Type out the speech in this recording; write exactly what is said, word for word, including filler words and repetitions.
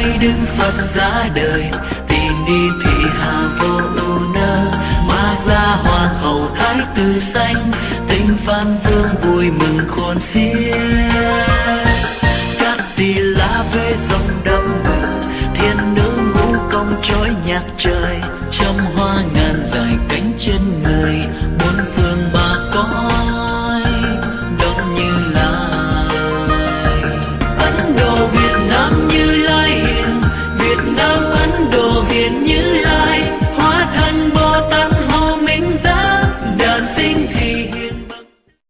nay đứng Phật ra đời, tìm đi thị hà vô ưu nơ, ma gia hoàng hậu thái tử xanh, tinh phan vương vui mừng khôn xiết. Các tỳ lá vế rồng đậm bừng, thiên nữ ngũ công trói nhạc trời, trăm hoa ngàn dài cánh chân người,